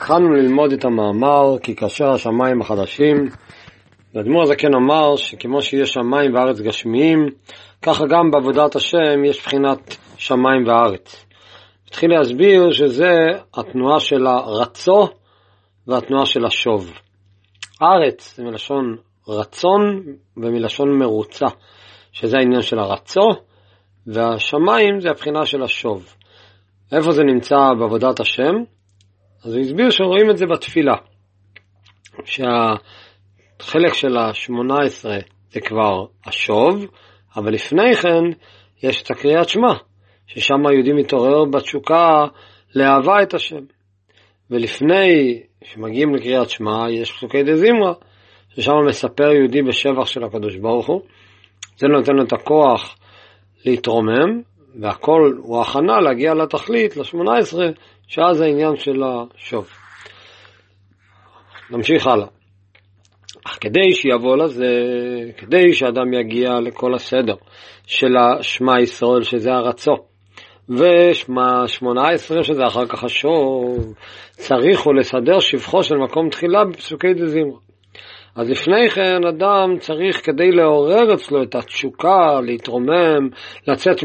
התחלנו ללמוד את המאמר כי כאשר השמיים החדשים, והאדמו"ר הזקן אמר שכמו שיש שמיים וארץ גשמיים, ככה גם בעבודת השם יש בחינת שמיים וארץ. התחיל להסביר שזה התנועה של הרצו והתנועה של השוב. ארץ זה מלשון רצון ומלשון מרוצה, שזה העניין של הרצו, והשמיים זה הבחינה של השוב. איפה זה נמצא בעבודת השם? אז הוא הסביר שרואים את זה בתפילה, שהחלק של ה-18 זה כבר השוב, אבל לפני כן יש את הקריאת שמע, ששם היהודי מתעורר בתשוקה לאהבה את השם. ולפני שמגיעים לקריאת שמע יש פסוקי דזמרה, ששם מספר יהודי בשבח של הקדוש ברוך הוא. זה נותן לו את הכוח להתרומם, והכל הוא הכנה להגיע לתכלית, ל-18, שאז העניין של השוב. נמשיך הלאה. אך כדי שיבוא לזה, כדי שאדם יגיע לכל הסדר של השמע ישראל, שזה הרצו, ושמע 18, שזה אחר כך השוב, צריך הוא לסדר שבחו של מקום תחילה בפסוקי דזמרה. אז לפני כן אדם צריך כדי לעורר אצלו את התשוקה, להתרומם, לצאת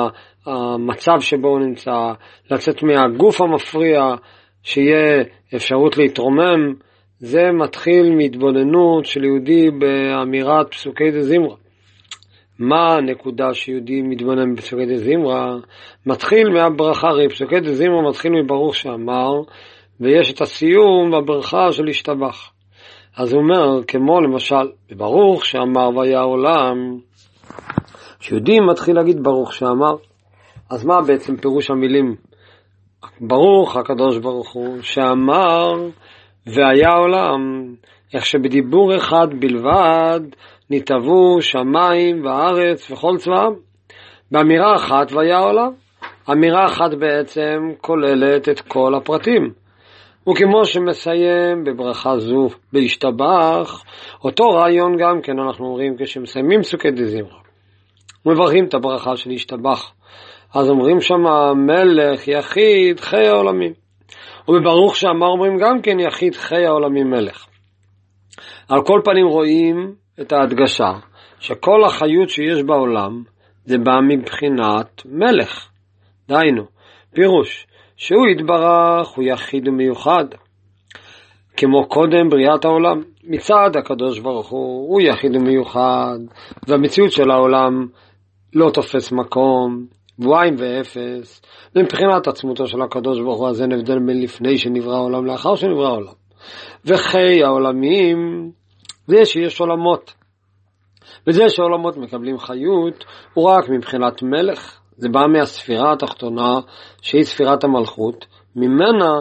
מהמצב שבו הוא נמצא, לצאת מהגוף המפריע, שיהיה אפשרות להתרומם. זה מתחיל מהתבוננות של יהודי באמירת פסוקי דזמרה. מה הנקודה שיהודי מתבונן בפסוקי דזמרה? מתחיל מהברכה, הרי פסוקי דזמרה מתחיל מברוך שאמר, ויש את הסיום בברכה של השתבח. אז הוא אומר, כמו למשל, בברוך שאמר והיה העולם, שיהודי מתחיל להגיד ברוך שאמר, אז מה בעצם פירוש המילים? ברוך הקדוש ברוך הוא שאמר והיה העולם, איך שבדיבור אחד בלבד ניתבו שמיים וארץ וכל צבאם. באמירה אחת והיה העולם, אמירה אחת בעצם כוללת את כל הפרטים. וכמו שמסיים בברכה זו בהשתבח, אותו רעיון גם כן אנחנו אומרים כשמסיימים פסוקי דזמרה, מברכים את הברכה של השתבח, אז אומרים שם מלך יחיד חי העולמים, ובברוך שאמר אומרים גם כן יחיד חי העולמים מלך. על כל פנים רואים את ההדגשה שכל החיות שיש בעולם זה בא מבחינת מלך. דיינו, פירוש שהוא יתברך, הוא יחיד ומיוחד. כמו קודם בריאת העולם, מצד הקדוש ברוך הוא יחיד ומיוחד, והמציאות של העולם לא תופס מקום, ואין ואפס, ומבחינת עצמותו של הקדוש ברוך הוא, אז אין הבדל בין לפני שנברא העולם לאחר שנברא העולם. וחי העולמים, זה שיש עולמות, וזה שהעולמות מקבלים חיות, הוא רק מבחינת מלך. זה בא מהספירה התחתונה, שהיא ספירת המלכות, ממנה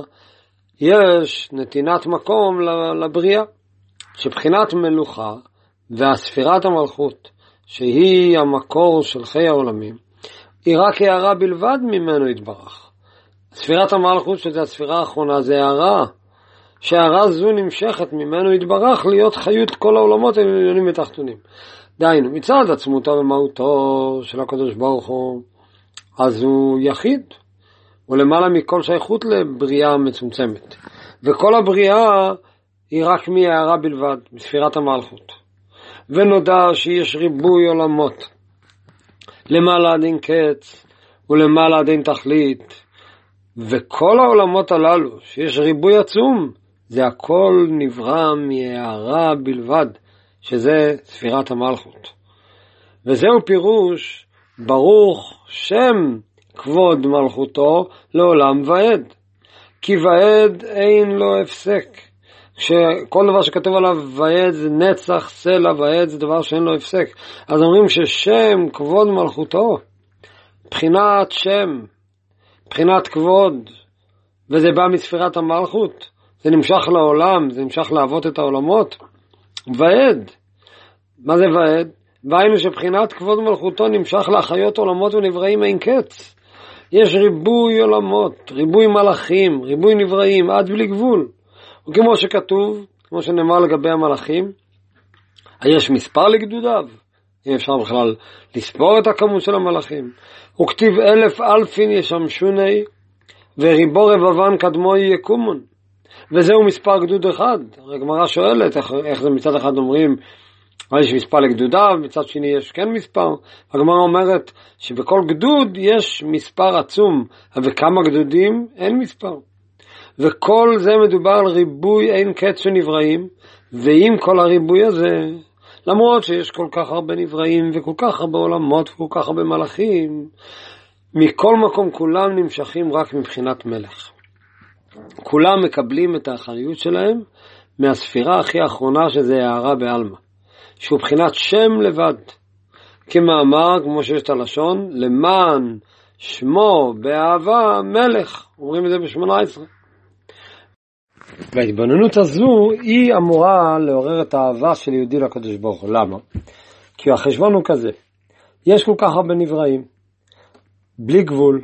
יש נתינת מקום לבריאה, שבחינת מלוכה, והספירת המלכות, שהיא המקור של חיי העולמים, היא רק הערה בלבד ממנו יתברך. ספירת המלכות, שזה הספירה האחרונה, זה הערה, שהערה זו נמשכת ממנו יתברך להיות חיות כל העולמות העליונים ותחתונים. דיינו, מצד עצמותו ומהותו של הקדוש ברוך הוא, אז הוא יחיד, הוא למעלה מכל שייכות לבריאה מצומצמת, וכל הבריאה היא רק מהערה בלבד, מספירת המלכות. ונודע שיש ריבוי עולמות, למעלה עד אין קץ ולמעלה עד אין תכלית, וכל העולמות הללו שיש ריבוי עצום, זה הכל נברא מהערה בלבד, שזה ספירת המלכות. וזהו פירוש ברוך שם כבוד מלכותו לעולם ועד, כי ועד אין לו הפסק. שכל דבר שכתוב עליו ועד זה נצח, סלע, ועד זה דבר שאין לו הפסק. אז אומרים ששם כבוד מלכותו, בחינת שם, בחינת כבוד, וזה בא מספירת המלכות, זה נמשך לעולם, זה נמשך לעבוד את העולמות. ועד, מה זה ועד? והיינו שבחינת כבוד מלכותו נמשך להחיות עולמות ונבראים אין קץ. יש ריבוי עולמות, ריבוי מלאכים, ריבוי נבראים עד בלי גבול. וכמו שכתוב, כמו שנאמר לגבי המלאכים, יש מספר לגדודיו, אם אפשר בכלל לספור את הכמות של המלאכים. וכתיב 1000 אלפין ישמשוני, וריבו רבבן קדמו יקומון. וזהו מספר גדוד אחד. הגמרא שואלת איך זה מצד אחד אומרים יש מספר לגדודיו, מצד שני יש כן מספר. הגמרא אומרת שבכל גדוד יש מספר עצום, וכמה גדודים אין מספר. וכל זה מדובר על ריבוי אין קץ של נבראים, ועם כל הריבוי הזה, למרות שיש כל כך הרבה נבראים וכל כך הרבה עולמות וכל כך הרבה מלאכים, מכל מקום כולם נמשכים רק מבחינת מלך. כולם מקבלים את האחריות שלהם מהספירה הכי האחרונה, שזה הערה בעלמא, שהוא בחינת שם לבד. כמאמר, כמו שיש את הלשון, למען שמו באהבה מלך, אומרים את זה ב-18. וההתבוננות הזו היא אמורה לעורר את האהבה של יהודי לקדוש ברוך הוא. למה? כי החשבון הוא כזה, יש כל כך הרבה נבראים, בלי גבול,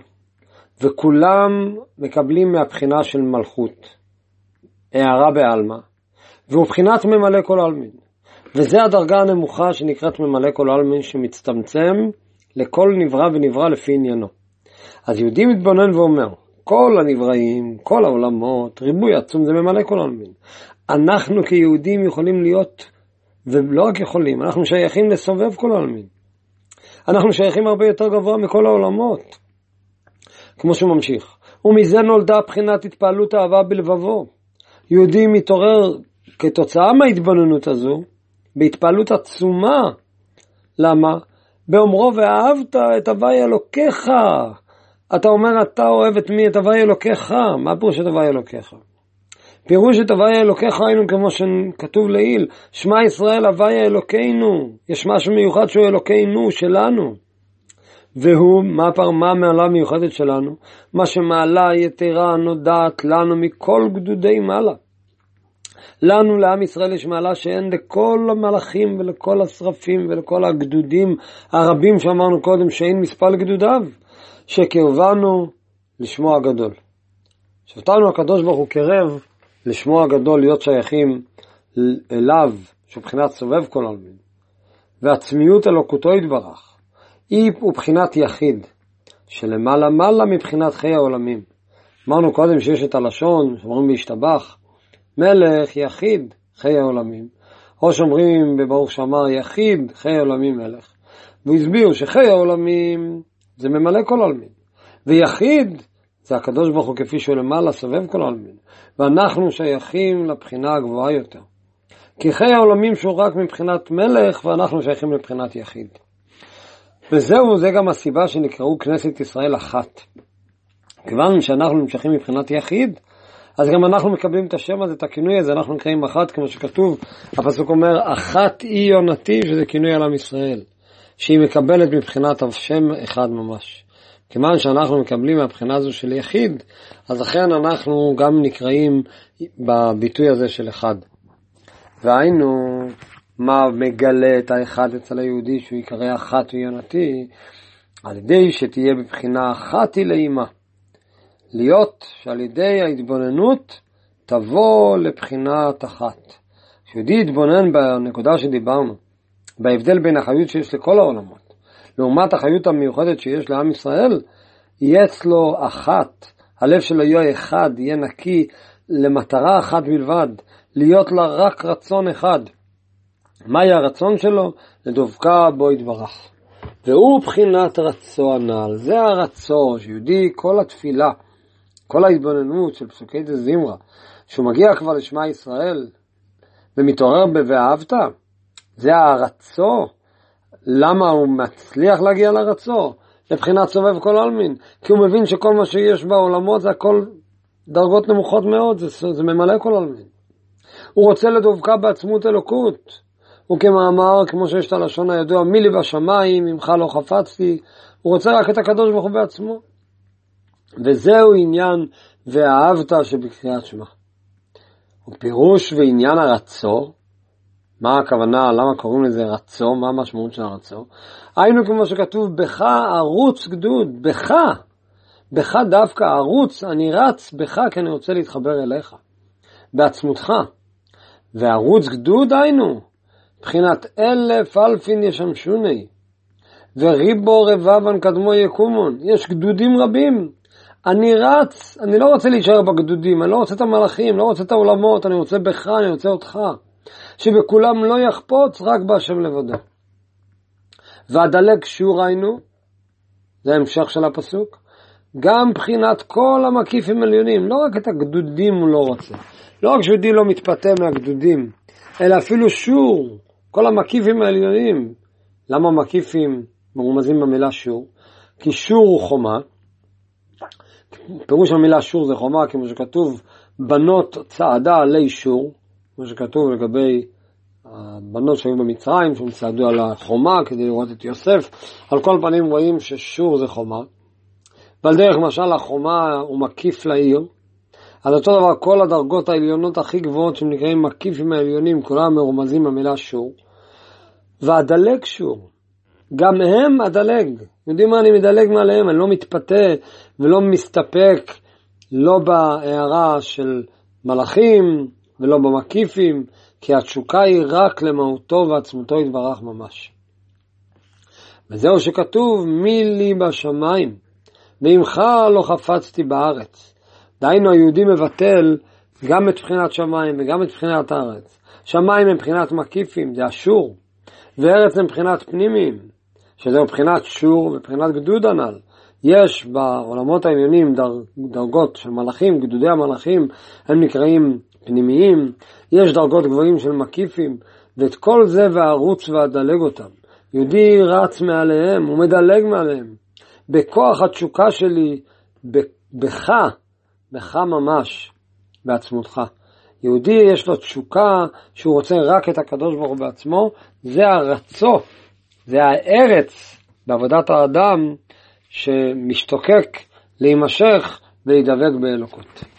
וכולם מקבלים מהבחינה של מלכות, הערה בעלמא, והוא בחינת ממלא כל עלמין. וזה הדרגה הנמוכה שנקראת ממלא כל עלמין, שמצטמצם לכל נברא ונברא לפי עניינו. אז יהודי מתבונן ואומר, כל הנבראים, כל העולמות, ריבוי עצום, זה ממלא כל עלמין. אנחנו כיהודים יכולים להיות, ולא רק יכולים, אנחנו שייכים לסובב כל עלמין. אנחנו שייכים הרבה יותר גבוה מכל העולמות. כמו שהוא ממשיך. ומזה נולדה בחינת התפעלות אהבה בלבבו. יהודי מתעורר כתוצאה מההתבוננות הזו, בהתפעלות עצומה. למה? באומרו ואהבת את הווי אלוקיך. אתה אומר אתה אוהב את מי? את הווי אלוקיך. מה פירוש את הווי אלוקיך? פירוש את הווי אלוקיך היינו כמו שכתוב לעיל, שמע ישראל הווי אלוקינו. יש משהו מיוחד שהוא אלוקינו, שלנו. והוא, מה המעלה המיוחדת שלנו? מה שמעלה יתרה נודעת לנו מכל גדודי מעלה. לנו, לעם ישראל, יש מעלה שאין לכל המלאכים ולכל השרפים ולכל הגדודים הרבים שאמרנו קודם, שאין מספר לגדודיו, שקרבנו לשמו הגדול. שבתנו הקדוש ברוך הוא קרב לשמו הגדול, להיות שייכים אליו, שבחינת סובב כל עלמין. והעצמיות אלוקותו יתברך. הוא בחינת יחיד, שלמעלה מעלה מבחינת חיי העולמים. אמרנו קודם שיש את הלשון, שאומרים להשתבח, מלך יחיד חיי העולמים, או שאומרים בברוך שאמר יחיד חיי העולמים מלך, והסבירו שחיי העולמים זה ממלא כל עלמין, ויחיד זה הקדוש ברוך הוא כפי שהוא למעלה סובב כל עלמין, ואנחנו שייכים לבחינה הגבוהה יותר, כי חיי העולמים שהוא רק מבחינת מלך, ואנחנו שייכים לבחינת יחיד. וזהו, זה גם הסיבה שנקראו כנסת ישראל אחת. כיוון שאנחנו נמשכים מבחינת יחיד, אז גם אנחנו מקבלים את השם הזה, את הכינוי הזה, אנחנו נקראים אחת, כמו שכתוב, הפסוק אומר, אחת היא יונתי, שזה כינוי על עם ישראל, שהיא מקבלת מבחינת השם אחד ממש. כיוון שאנחנו מקבלים מהבחינה הזו של יחיד, אז לכן אנחנו גם נקראים בביטוי הזה של אחד. והיינו, מה מגלה את האחד אצל היהודי שהוא יקרא אחת ויונתי? על ידי שתהיה בבחינה אחת היא לאימה. להיות שעל ידי ההתבוננות תבוא לבחינת אחת. כשיהודי יתבונן בנקודה שדיברנו, בהבדל בין החיות שיש לכל העולמות, לעומת החיות המיוחדת שיש לעם ישראל, יהיה אצלו אחת, הלב שלו יהיה אחד, יהיה נקי למטרה אחת בלבד, להיות לה רק רצון אחד. מהי הרצון שלו? לדבקה בו יתברך. והוא בחינת רצו הנעל. זה הרצו שיהודי, כל התפילה, כל ההתבוננות של פסוקי דזמרה, שהוא מגיע כבר לשמע ישראל ומתעורר ב"ואהבת", זה הרצו. למה הוא מצליח להגיע לרצו? לבחינת סובב כל עלמין, כי הוא מבין שכל מה שיש בעולמות זה הכל דרגות נמוכות מאוד, זה ממלא כל עלמין. הוא רוצה לדבקה בעצמות אלוקות, וכמאמר, כמו שיש את הלשון הידוע, מי לי בשמיים, ממך לא חפצתי, הוא רוצה רק את הקדוש ברוך הוא בעצמו. וזהו עניין ואהבת שבקריאת שמע. ופירוש ועניין הרצו, מה הכוונה, למה קוראים לזה רצו, מה המשמעות של הרצו? היינו כמו שכתוב, בך ערוץ גדוד, בך דווקא ערוץ, אני רץ בך כי אני רוצה להתחבר אליך, בעצמותך. וערוץ גדוד היינו, בחינת 1000 אלפין ישמשוני, וריבו רבבן קדמו יקומון, יש גדודים רבים, אני רץ, אני לא רוצה להישאר בגדודים, אני לא רוצה את המלאכים, לא רוצה את העולמות, אני רוצה בך, אני רוצה אותך. שבכולם לא יחפוץ, רק בהשם לבדו. והדלק שיעור היינו, זה המשך של הפסוק, גם בחינת כל המקיפים עליונים, לא רק את הגדודים הוא לא רוצה. לא רק שיהודי לא מתפתה מהגדודים, אלא אפילו שור, כל המקיפים העליונים. למה מקיפים מרומזים במילה שור? כי שור הוא חומה. פירוש המילה שור זה חומה, כמו שכתוב, בנות צעדה עלי שור, כמו שכתוב לגבי הבנות שהיו במצרים, שהם צעדו על החומה כדי לראות את יוסף. על כל פנים רואים ששור זה חומה. ועל דרך משל החומה הוא מקיף לעיר. אז אותו דבר כל הדרגות העליונות הכי גבוהות שהם נקראים מקיפים העליונים, כולם מרומזים במילה שור. והדלג שור, גם הם הדלג. יודעים מה אני מדלג מעליהם? אני לא מתפתה ולא מסתפק לא בהערה של מלאכים ולא במקיפים, כי התשוקה היא רק למהותו ועצמותו יתברך ממש. וזהו שכתוב, מי לי בשמיים ועמך לא חפצתי בארץ. דהיינו היהודי מבטל גם את בחינת שמיים וגם את בחינת הארץ. שמיים הם בחינת מקיפים, זה השור, וארץ הם בחינת פנימיים, שזהו בחינת שור ובחינת גדוד הנ"ל. יש בעולמות העליונים דרגות של מלאכים, גדודי המלאכים הם נקראים פנימיים, יש דרגות גבוהים של מקיפים, ואת כל זה והרוץ והדלג אותם. יהודי רץ מעליהם, הוא מדלג מעליהם. בכוח התשוקה שלי, בך ממש, בעצמותך. יהודי יש לו תשוקה שהוא רוצה רק את הקדוש ברוך הוא בעצמו, זה הרצו, זה הארץ בעבודת האדם שמשתוקק להימשך ולהידבק באלוקות.